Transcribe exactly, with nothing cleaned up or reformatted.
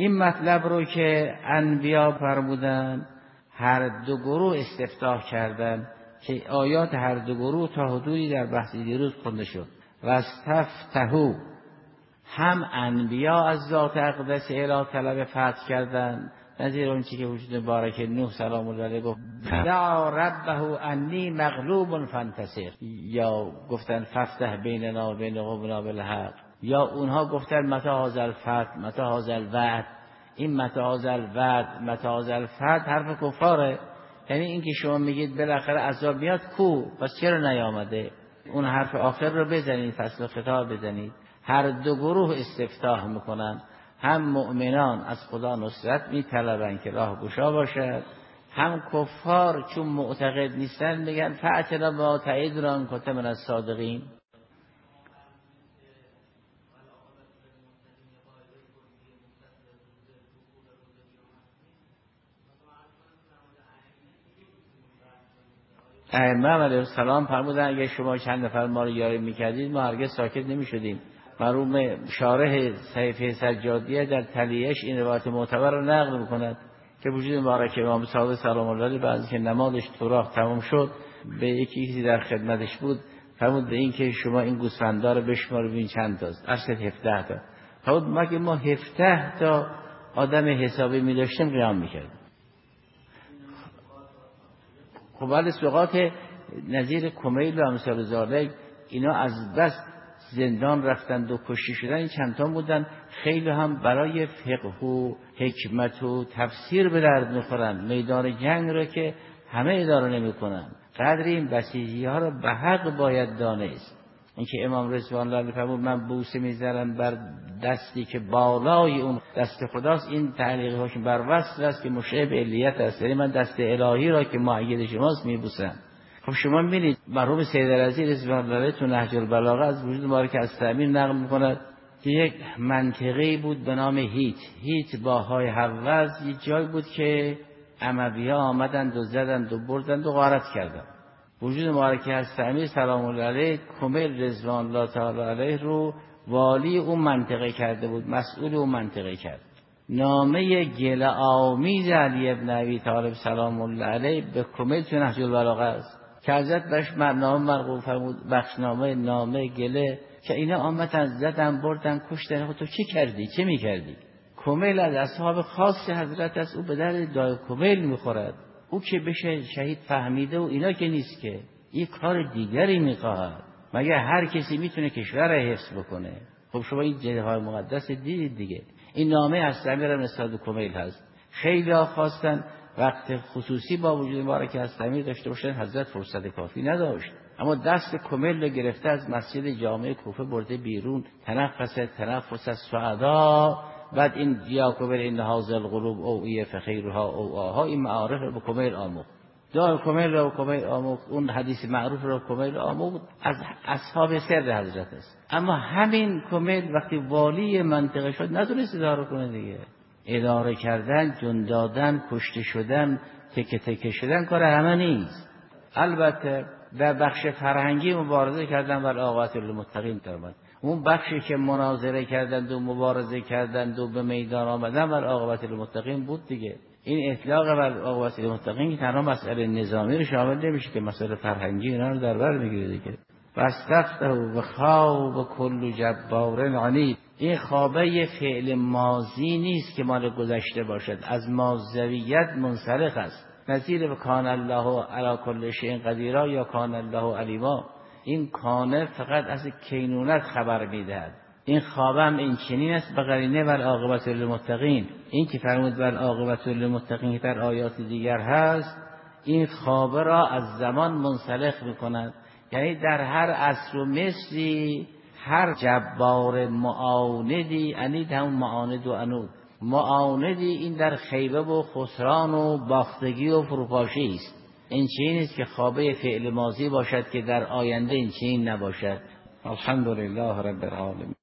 این مطلب رو که انبیا فرمودن هر دو گروه استفتاح کردن که آیات هر دو گروه تا حدودی در بحث دیروز خونده شد. و استفتحوا، هم انبیا از ذات اقدس اله طلب فتح کردن، نظیر اون چی که وجود مبارک نوح سلام الله علیه گفت دعا ربه انی مغلوب فانتصر، یا گفتن ففتح بیننا و بین قومنا بالحق، یا اونها گفتن متى هذا الفتح متى هذا الوعد. این متى هذا الوعد متى هذا الفتح حرف کفاره، یعنی این که شما میگید بالاخره عذاب میاد کو، پس چرا نیامده؟ اون حرف آخر رو بزنید، فصل خطاب بزنید. هر دو گروه استفتاح میکنن، هم مؤمنان از خدا نصرت میطلبن که راه گشا باشد، هم کفار چون معتقد نیستن میگن فأتنا بما تعدنا ان کنت من الصادقین. ائمه علیهم السلام فرمودن اگه شما چند نفر ما رو یاری میکردید ما هرگز ساکت نمیشدیم. مرحوم شارح صحیفه سجادیه در تلیهش این روایت معتبر رو نقل میکند که وجود مبارک امام صادق سلام الله علیه بعد که نمازش توراق تمام شد به یکی کسی در خدمتش بود فرمود به این که شما این گوسفندا رو بشمار ببین چند تاست. اصل هفده تا. فرمود مگه ما هفده تا آدم حسابی می‌داشتیم قیام می‌کردیم. خب بعد سوقات نظیر کمیل و امثال ذالک اینا از بس زندان رفتند و کشته شدن، این چند تا بودن، خیلی هم برای فقه و حکمت و تفسیر به درد میخورن. میدان جنگ رو که همه اداره نمیکنن، قدر این بسیجی ها رو به حق باید دانست. این که امام رضوان الله علیه فرمود من بوسه میذارم بر دستی که بالای اون دست خداست، این تعلیق هاشون بر وصل است که مشابه علیت است، یعنی من دست الهی را که مؤید شماست میبوسم. خب شما می‌بینید مرحوم سید رضی رضوان الله علیه تو نهج البلاغه از وجود مبارک از تعمیر نقل می‌کند که یک منطقه‌ای بود به نام هیت. هیت با های حوض یک جای بود که اموی‌ها آمدند و زدند و بردند و غارت کردند. وجود مبارک از تعمیر سلام الله علیه کمیل رضوان الله تعالی علیه رو والی اون منطقه کرده بود، مسئول اون منطقه کرد. نامه گله آمیز علی ابن ابی طالب سلام الله علیه به کمیل تو نهج البلاغه است که حضرت برش نامه مرقوم فرمود، بخشنامه نامه گله که اینا آمدن زدن بردن کشتن. خب تو چی کردی؟ چه میکردی؟ کمیل از اصحاب خاص حضرت است، او به درد دای کمیل میخورد. او که بشه شهید فهمیده و اینا که نیست که یک کار دیگری میخواهد. مگر هر کسی میتونه کشور حفظ بکنه؟ خب شما این جلهای مقدس دیدید دیگه. این نامه از امیر نصاد کمیل هست. خیلی ها خواستن وقت خصوصی با وجود مبارک از امیر داشته باشن، حضرت فرصت کافی نداشت، اما دست کمیل رو گرفته از مسجد جامع کوفه برده بیرون، تنفس تنفس از سعدا. بعد این یا کمیل این هاذ القلوب او ای فخیرها او آها، این معارف رو به کمیل آموخت. دار کمیل رو کمیل آموخت، اون حدیث معروف رو کمیل آموخت، از اصحاب سر حضرت است. اما همین کمیل وقتی والی منطقه شد ندونست اداره کنه دیگه. اداره کردن، جون دادن، کشته شدن، تکه تکه شدن کار همه نیست. البته در بخش فرهنگی مبارزه کردن و عاقبت للمتقین درآمد. اون بخشی که مناظره کردند و مبارزه کردند و به میدان آمدن و عاقبت للمتقین بود دیگه. این اطلاق و عاقبت للمتقین تنها مسئله نظامی رو شامل نمیشه که مسئله فرهنگی اینا رو در بر میگیره دیگه. واستفتح و خواب کل جبار عنید. این خوابه فعل ماضی نیست که مال گذشته باشد، از ماضویت منسلخ است. نظیر کان الله علی کل شیء قدیر یا کان الله علیما. این کانه فقط از کینونت خبر میدهد. این خوابم این چنین است به قرینه و عاقبت للمتقین. این که فرمود و عاقبت للمتقین در آیات دیگر هست، این خوابه را از زمان منسلخ میکند. یعنی در هر عصر و مصری هر جبار معاندی، یعنی همون معاند و عنود، معاندی این در خیبه و خسران و باختگی و فروپاشی است. این چنین است که خوابه فعل ماضی باشد که در آینده این چنین نباشد. الحمدلله رب العالمین.